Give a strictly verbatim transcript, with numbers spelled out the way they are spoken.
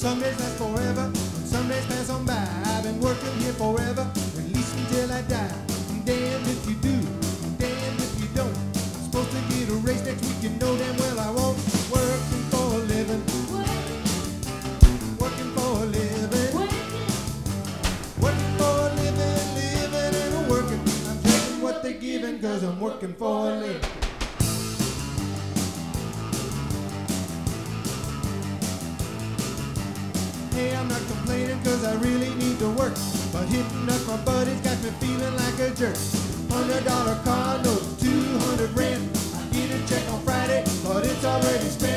Some days last forever, and some days pass on by. I've been working here forever, at least until I die. I'm damned if you do, I'm damned if you don't. I'm supposed to get a raise next week, you know damn well I won't. Working for a living, working for a living, working for a living, living and a working. I'm taking what they're giving, cause I'm working for a living. Hey, I'm not complaining cause I really need to work, but hitting up my buddies got me feeling like a jerk. Hundred dollar car note, two hundred rent. I get a check on Friday, but it's already spent.